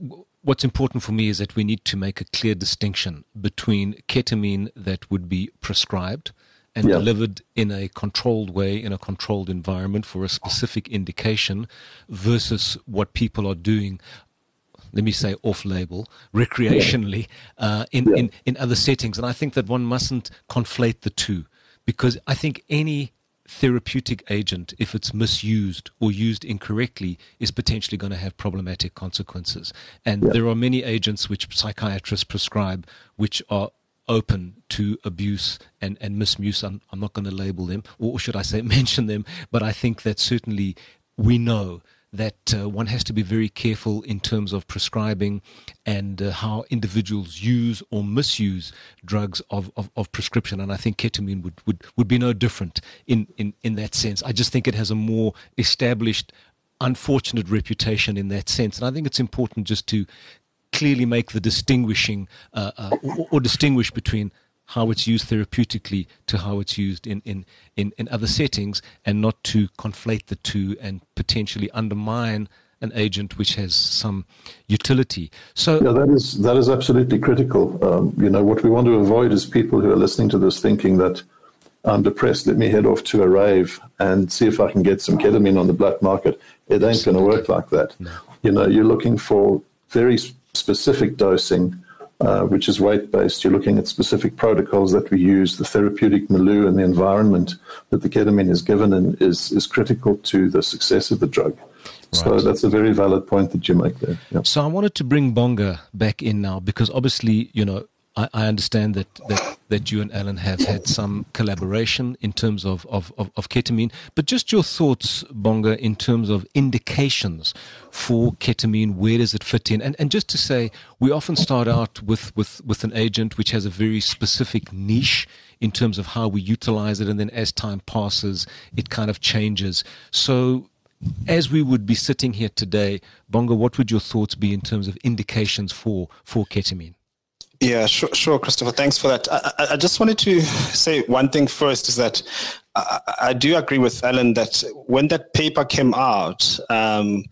what's important for me is that we need to make a clear distinction between ketamine that would be prescribed and yeah. delivered in a controlled way, in a controlled environment for a specific indication, versus what people are doing, let me say off-label, recreationally, uh, in, yeah. in, in other settings. And I think that one mustn't conflate the two, because I think any therapeutic agent, if it's misused or used incorrectly, is potentially going to have problematic consequences. And yeah. there are many agents which psychiatrists prescribe which are open to abuse and, and misuse. I'm, I'm not going to label them, or should I say mention them, but I think that certainly we know that uh, one has to be very careful in terms of prescribing and uh, how individuals use or misuse drugs of, of, of prescription. And I think ketamine would, would, would be no different in, in, in that sense. I just think it has a more established, unfortunate reputation in that sense. And I think it's important just to clearly make the distinguishing uh, uh, or, or distinguish between how it's used therapeutically to how it's used in, in, in, in other settings, and not to conflate the two and potentially undermine an agent which has some utility. So yeah, that is that is absolutely critical. Um, you know, what we want to avoid is people who are listening to this thinking that I'm depressed, let me head off to a rave and see if I can get some ketamine on the black market. It ain't going to work like that. No. You know, you're looking for very specific dosing, uh, which is weight-based. You're looking at specific protocols that we use. The therapeutic milieu and the environment that the ketamine is given in is, is critical to the success of the drug. Right. So that's a very valid point that you make there. Yeah. So I wanted to bring Bonga back in now, because obviously, you know, I, I understand that, that, that you and Alan have had some collaboration in terms of, of, of, of ketamine. But just your thoughts, Bonga, in terms of indications for ketamine, where does it fit in? And, and just to say, we often start out with, with, with an agent which has a very specific niche in terms of how we utilize it. And then as time passes, it kind of changes. So as we would be sitting here today, Bonga, what would your thoughts be in terms of indications for, for ketamine? Yeah, sure, sure, Christopher. Thanks for that. I, I just wanted to say one thing first, is that I, I do agree with Alan that when that paper came out, um,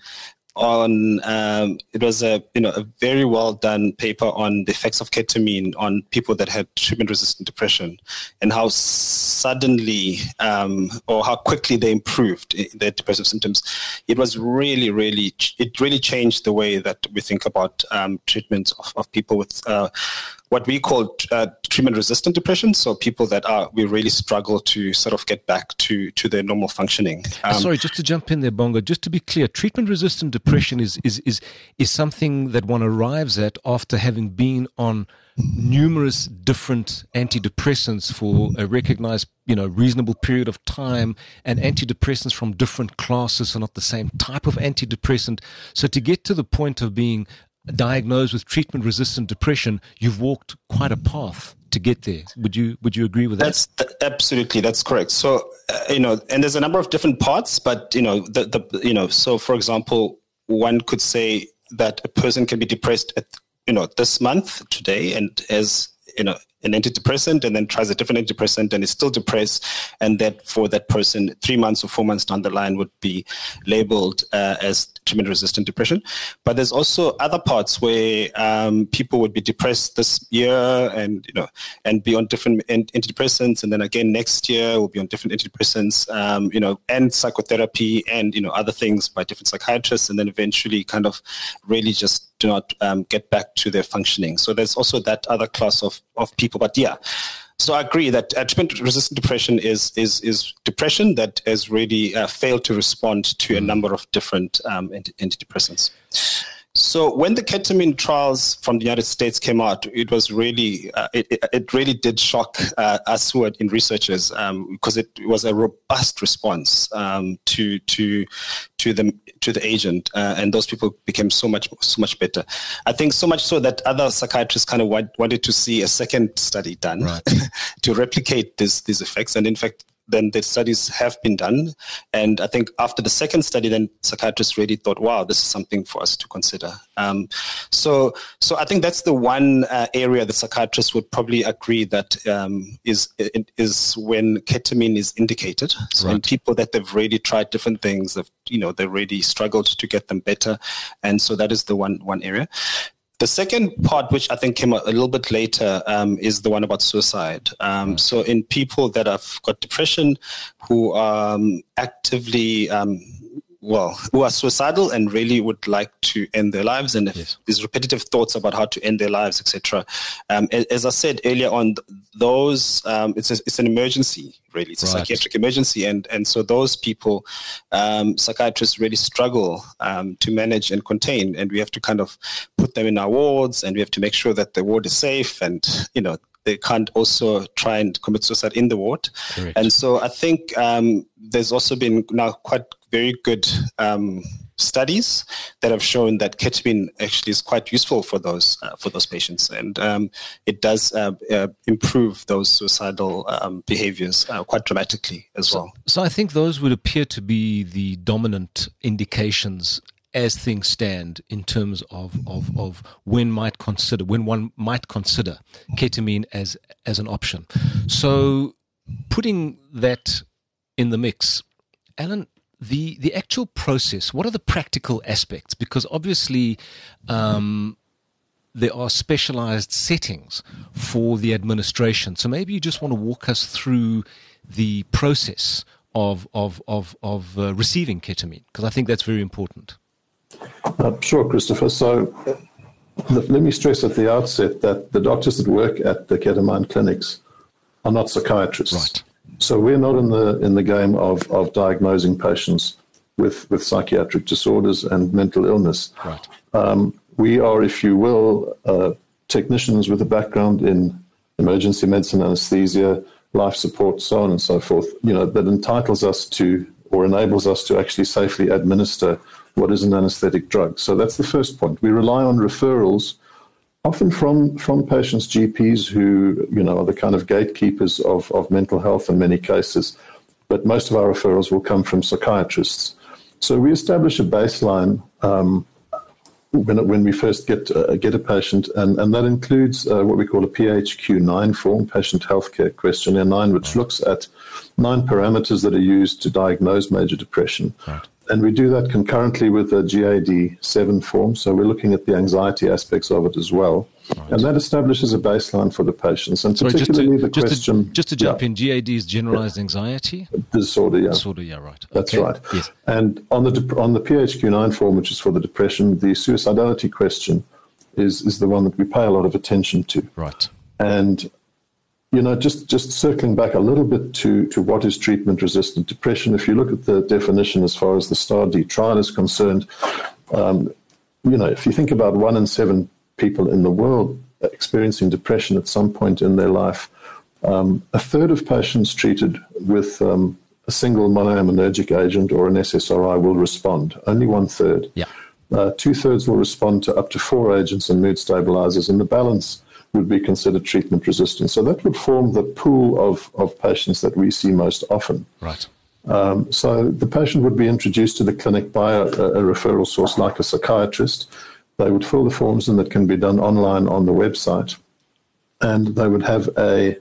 on um, it was a you know a very well done paper on the effects of ketamine on people that had treatment resistant depression, and how suddenly um, or how quickly they improved their depressive symptoms. It was really really it really changed the way that we think about um, treatment of, of people with uh, what we call uh, treatment resistant depression. So people that are we really struggle to sort of get back to to their normal functioning. Um, Sorry, just to jump in there, Bonga. Just to be clear, treatment resistant depression is is is is something that one arrives at after having been on numerous different antidepressants for a recognized, you know, reasonable period of time, and antidepressants from different classes are not the same type of antidepressant. So to get to the point of being diagnosed with treatment-resistant depression, you've walked quite a path to get there. Would you Would you agree with that? That's th- absolutely that's correct. So uh, you know, and there's a number of different parts, but you know, the the you know, so for example, one could say that a person can be depressed at you know this month today, and as you know an antidepressant, and then tries a different antidepressant and is still depressed, and that for that person, three months or four months down the line would be labeled uh, as treatment-resistant depression. But there's also other parts where um, people would be depressed this year, and you know, and be on different antidepressants, and then again next year will be on different antidepressants, um, you know, and psychotherapy, and you know other things by different psychiatrists, and then eventually kind of really just do not um, get back to their functioning. So there's also that other class of, of people. But yeah, so I agree that uh, treatment-resistant depression is is is depression that has really uh, failed to respond to a number of different um, antidepressants. So when the ketamine trials from the United States came out, it was really, uh, it, it really did shock uh, us who are in researchers um, because it was a robust response um, to to to the to the agent, uh, and those people became so much so much better. I think so much so that other psychiatrists kind of want, wanted to see a second study done right. to replicate this these effects, and in fact, then the studies have been done. And I think after the second study, then psychiatrists really thought, wow, this is something for us to consider. Um, so so I think that's the one uh, area the psychiatrists would probably agree that um, is is when ketamine is indicated. So right. in people that they've really tried different things, they've, you know, they really struggled to get them better. And so that is the one one area. The second part, which I think came a little bit later, um, is the one about suicide. Um, so in people that have got depression, who are um, actively, um, well, who are suicidal and really would like to end their lives, and if yes. there's repetitive thoughts about how to end their lives, et cetera. Um, as I said earlier on, those um, it's a, it's an emergency, really. It's a right. psychiatric emergency, and and so those people, um, psychiatrists really struggle um, to manage and contain, and we have to kind of put them in our wards, and we have to make sure that the ward is safe, and you know they can't also try and commit suicide in the ward. Correct. And so I think um, there's also been now quite very good um, studies that have shown that ketamine actually is quite useful for those uh, for those patients, and um, it does uh, uh, improve those suicidal um, behaviors uh, quite dramatically as so, well. So I think those would appear to be the dominant indications as things stand in terms of, of, of when might consider when one might consider ketamine as as an option. So putting that in the mix, Alan, the the actual process, what are the practical aspects? Because obviously um, there are specialized settings for the administration. So maybe you just want to walk us through the process of of of, of uh, receiving ketamine, because I think that's very important. Uh, sure, Christopher. So uh, let me stress at the outset that the doctors that work at the ketamine clinics are not psychiatrists. Right. So we're not in the in the game of, of diagnosing patients with, with psychiatric disorders and mental illness. Right. Um, we are, if you will, uh, technicians with a background in emergency medicine, anesthesia, life support, so on and so forth, you know, that entitles us to or enables us to actually safely administer what is an anesthetic drug. So that's the first point. We rely on referrals, often from, from patients' G Ps who, you know, are the kind of gatekeepers of, of mental health in many cases. But most of our referrals will come from psychiatrists. So we establish a baseline um, when, when we first get uh, get a patient, and, and that includes uh, what we call a P H Q nine form, Patient Healthcare Questionnaire nine, which looks at nine parameters that are used to diagnose major depression. Right. And we do that concurrently with a G A D seven form, so we're looking at the anxiety aspects of it as well. Right. And that establishes a baseline for the patients. And Sorry, particularly just to, the just question... To, just to jump yeah. in, G A D is generalized yeah. anxiety? Disorder, yeah. Disorder, yeah, right. That's okay. right. Yes. And on the on the P H Q nine form, which is for the depression, the suicidality question is, is the one that we pay a lot of attention to. Right. And... You know, just, just circling back a little bit to, to what is treatment-resistant depression, if you look at the definition as far as the STAR-D trial is concerned, um, you know, if you think about one in seven people in the world experiencing depression at some point in their life, um, a third of patients treated with um, a single monoaminergic agent or an S S R I will respond, only one-third. Yeah. Uh, two-thirds will respond to up to four agents and mood stabilizers, and the balance would be considered treatment resistant. So that would form the pool of, of patients that we see most often. Right. Um, so the patient would be introduced to the clinic by a, a referral source like a psychiatrist. They would fill the forms, and that can be done online on the website. And they would have a,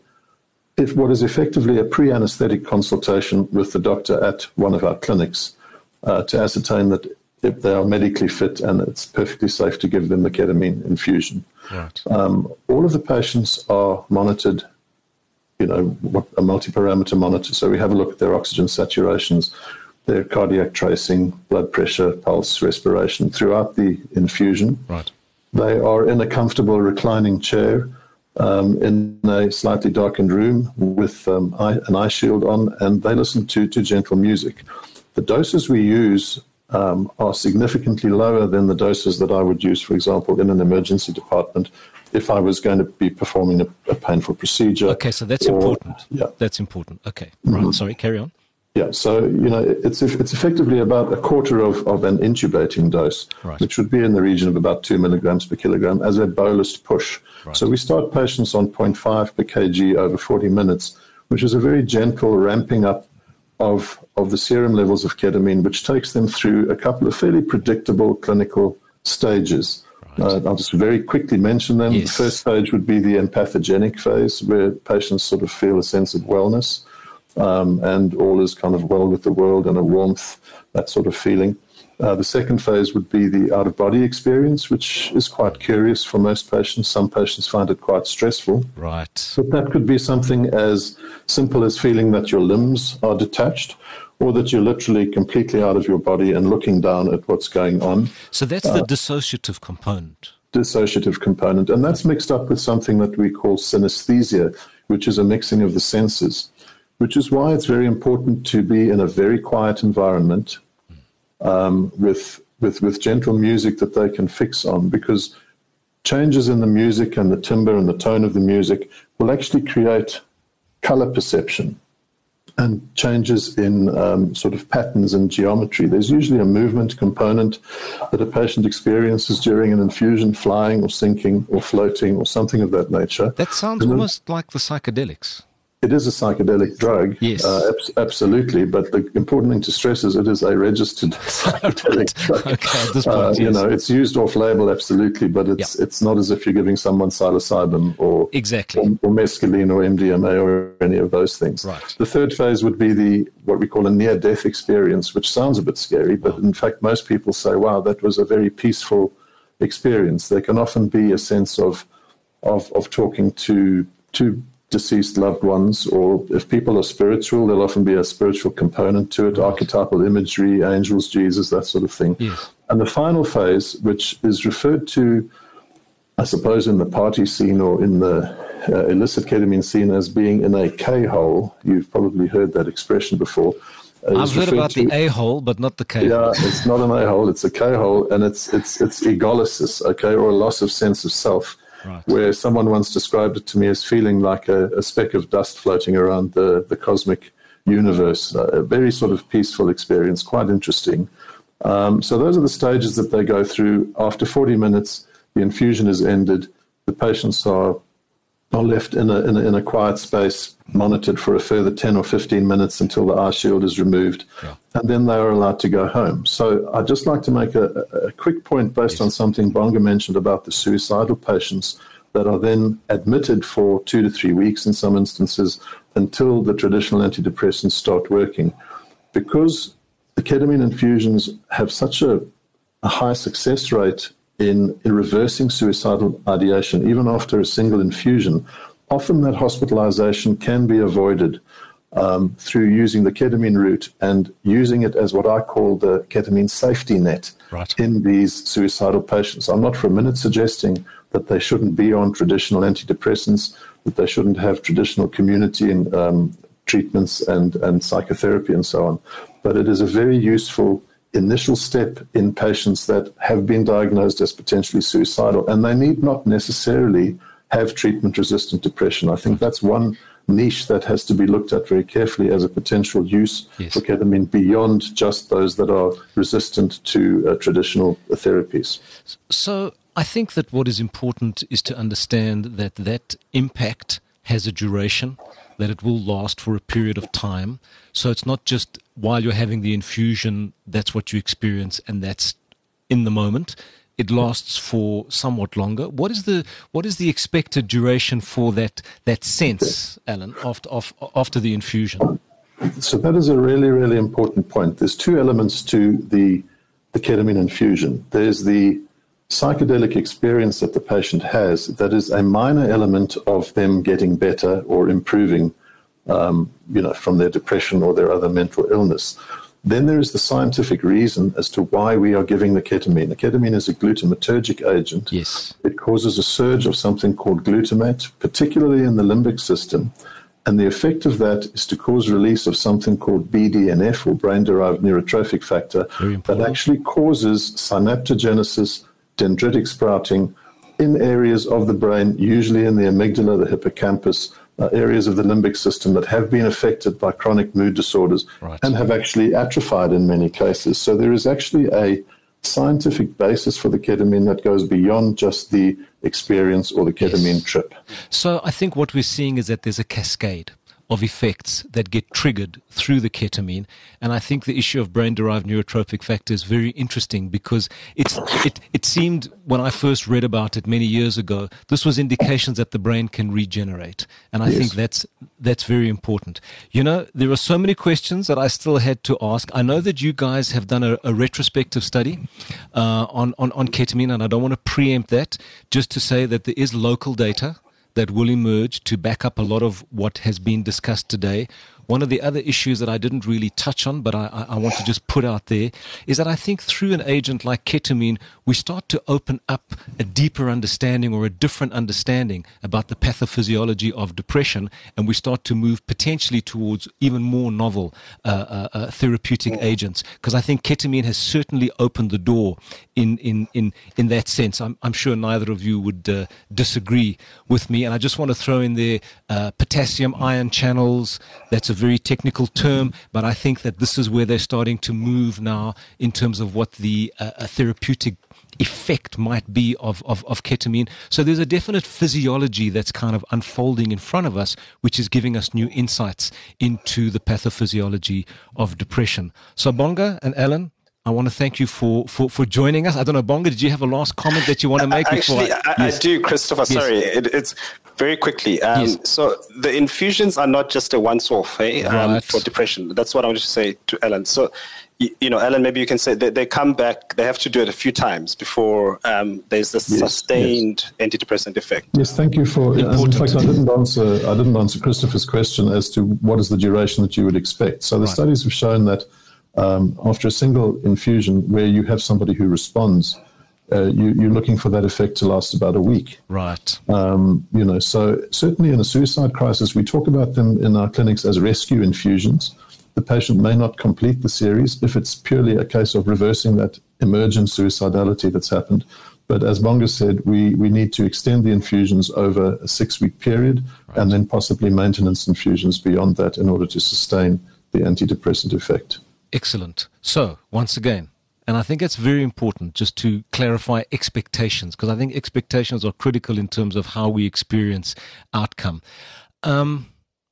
if what is effectively a pre-anesthetic consultation with the doctor at one of our clinics uh, to ascertain that if they are medically fit and it's perfectly safe to give them the ketamine infusion. Right. Um, all of the patients are monitored, you know, a multi-parameter monitor. So we have a look at their oxygen saturations, their cardiac tracing, blood pressure, pulse, respiration throughout the infusion. Right. They are in a comfortable reclining chair um, in a slightly darkened room with um, eye, an eye shield on, and they listen to, to gentle music. The doses we use Um, are significantly lower than the doses that I would use, for example, in an emergency department if I was going to be performing a, a painful procedure. Okay, so that's or, important. Yeah. That's important. Okay, right. Mm-hmm. Sorry, carry on. Yeah, so, you know, it's it's effectively about a quarter of, of an intubating dose, right. which would be in the region of about two milligrams per kilogram as a bolus push. Right. So we start patients on zero point five per kg over forty minutes, which is a very gentle ramping up of of the serum levels of ketamine, which takes them through a couple of fairly predictable clinical stages. Right. Uh, I'll just very quickly mention them. Yes. The first stage would be the empathogenic phase, where patients sort of feel a sense of wellness um, and all is kind of well with the world and a warmth, that sort of feeling. Uh, the second phase would be the out-of-body experience, which is quite curious for most patients. Some patients find it quite stressful. Right. But that could be something as simple as feeling that your limbs are detached, or that you're literally completely out of your body and looking down at what's going on. So that's uh, the dissociative component. Dissociative component. And that's mixed up with something that we call synesthesia, which is a mixing of the senses, which is why it's very important to be in a very quiet environment, Um, with, with with gentle music that they can fix on, because changes in the music and the timbre and the tone of the music will actually create color perception and changes in um, sort of patterns and geometry. There's usually a movement component that a patient experiences during an infusion, flying or sinking or floating or something of that nature. That sounds then, almost like the psychedelics. It is a psychedelic drug, yes, uh, ab- absolutely. But the important thing to stress is it is a registered psychedelic drug. Okay, at this point, uh, yes. You know, it's used off-label, absolutely, but it's yep. it's not as if you're giving someone psilocybin or exactly or, or mescaline or M D M A or any of those things. Right. The third phase would be the what we call a near-death experience, which sounds a bit scary, but in fact, most people say, "Wow, that was a very peaceful experience." There can often be a sense of of of talking to to deceased loved ones, or if people are spiritual, there'll often be a spiritual component to it, archetypal imagery, angels, Jesus, that sort of thing. Yes. And the final phase, which is referred to, I suppose, in the party scene or in the uh, illicit ketamine scene as being in a K-hole. You've probably heard that expression before. Uh, I've heard about to, the A-hole, but not the K-hole. Yeah, it's not an A-hole, it's a K-hole, and it's it's it's egolysis, okay, or a loss of sense of self. Right. Where someone once described it to me as feeling like a, a speck of dust floating around the, the cosmic universe. A very sort of peaceful experience, quite interesting. Um, so those are the stages that they go through. After forty minutes, the infusion is ended. The patients are are left in a, in a in a quiet space, monitored for a further ten or fifteen minutes until the eye shield is removed, yeah. and then they are allowed to go home. So I'd just like to make a, a quick point based yes. on something Bonga mentioned about the suicidal patients that are then admitted for two to three weeks in some instances until the traditional antidepressants start working. Because the ketamine infusions have such a, a high success rate in, in reversing suicidal ideation, even after a single infusion, often that hospitalization can be avoided um, through using the ketamine route and using it as what I call the ketamine safety net right. in these suicidal patients. I'm not for a minute suggesting that they shouldn't be on traditional antidepressants, that they shouldn't have traditional community and um, treatments and, and psychotherapy and so on. But it is a very useful initial step in patients that have been diagnosed as potentially suicidal, and they need not necessarily have treatment-resistant depression. I think that's one niche that has to be looked at very carefully as a potential use yes. for ketamine beyond just those that are resistant to uh, traditional therapies. So I think that what is important is to understand that that impact has a duration, that it will last for a period of time. So it's not just while you're having the infusion, that's what you experience and that's in the moment. It lasts for somewhat longer. What is the what is the expected duration for that that sense, Alan, after after the infusion? So that is a really, really important point. There's two elements to the the ketamine infusion. There's the psychedelic experience that the patient has that is a minor element of them getting better or improving, um, you know, from their depression or their other mental illness. Then there is the scientific reason as to why we are giving the ketamine. The ketamine is a glutamatergic agent. Yes. It causes a surge of something called glutamate, particularly in the limbic system. And the effect of that is to cause release of something called B D N F, or brain-derived neurotrophic factor, that actually causes synaptogenesis, dendritic sprouting in areas of the brain, usually in the amygdala, the hippocampus, uh, areas of the limbic system that have been affected by chronic mood disorders right. and have actually atrophied in many cases. So there is actually a scientific basis for the ketamine that goes beyond just the experience or the ketamine yes. trip. So I think what we're seeing is that there's a cascade of effects that get triggered through the ketamine. And I think the issue of brain-derived neurotrophic factor is very interesting because it's, it, it seemed when I first read about it many years ago, this was indications that the brain can regenerate. And I Yes. think that's, that's very important. You know, there are so many questions that I still had to ask. I know that you guys have done a, a retrospective study uh, on, on, on ketamine, and I don't want to preempt that, just to say that there is local data that will emerge to back up a lot of what has been discussed today. One of the other issues that I didn't really touch on, but I, I want to just put out there, is that I think through an agent like ketamine, we start to open up a deeper understanding or a different understanding about the pathophysiology of depression, and we start to move potentially towards even more novel uh, uh, uh, therapeutic agents. Because I think ketamine has certainly opened the door in in in, in that sense. I'm, I'm sure neither of you would uh, disagree with me. And I just want to throw in there uh, potassium ion channels. That's a very technical term, but I think that this is where they're starting to move now in terms of what the uh, a therapeutic effect might be of, of, of ketamine. So there's a definite physiology that's kind of unfolding in front of us, which is giving us new insights into the pathophysiology of depression. So Bonga and Alan, I want to thank you for, for, for joining us. I don't know, Bonga, did you have a last comment that you want to make? Actually, before I, I, yes. I do, Christopher. Yes. Sorry, it, it's very quickly. Um, Yes. So the infusions are not just a once-off hey, um, Right. for depression. That's what I wanted to say to Ellen. So, you, you know, Ellen, maybe you can say they, they come back, they have to do it a few times before um, there's this Yes, sustained antidepressant effect. Yes, thank you for. And in Important. fact, I didn't answer. I didn't answer Christopher's question as to what is the duration that you would expect. So the Right. studies have shown that um, after a single infusion, where you have somebody who responds, uh, you, you're looking for that effect to last about a week. Right. Um, you know, so certainly in a suicide crisis, we talk about them in our clinics as rescue infusions. The patient may not complete the series if it's purely a case of reversing that emergent suicidality that's happened. But as Bonga said, we, we need to extend the infusions over a six-week period Right. and then possibly maintenance infusions beyond that in order to sustain the antidepressant effect. Excellent. So, once again, and I think it's very important just to clarify expectations, because I think expectations are critical in terms of how we experience outcome. Um,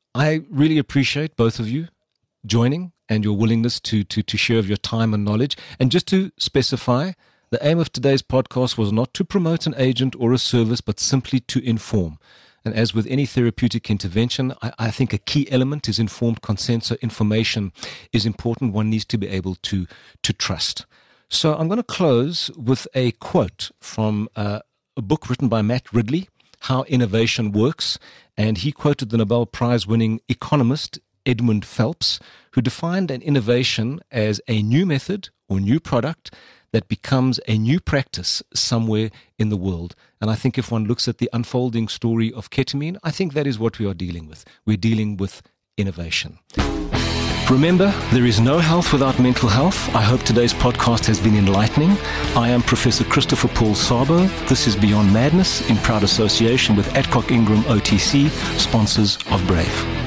I really appreciate both of you joining and your willingness to, to, to share of your time and knowledge. And just to specify, the aim of today's podcast was not to promote an agent or a service, but simply to inform. And as with any therapeutic intervention, I, I think a key element is informed consent. So information is important. One needs to be able to, to trust. So I'm going to close with a quote from uh, a book written by Matt Ridley, How Innovation Works. And he quoted the Nobel Prize-winning economist Edmund Phelps, who defined an innovation as a new method or new product that becomes a new practice somewhere in the world. And I think if one looks at the unfolding story of ketamine, I think that is what we are dealing with. We're dealing with innovation. Remember, there is no health without mental health. I hope today's podcast has been enlightening. I am Professor Christopher Paul Sabo. This is Beyond Madness in proud association with Adcock Ingram O T C, sponsors of Brave.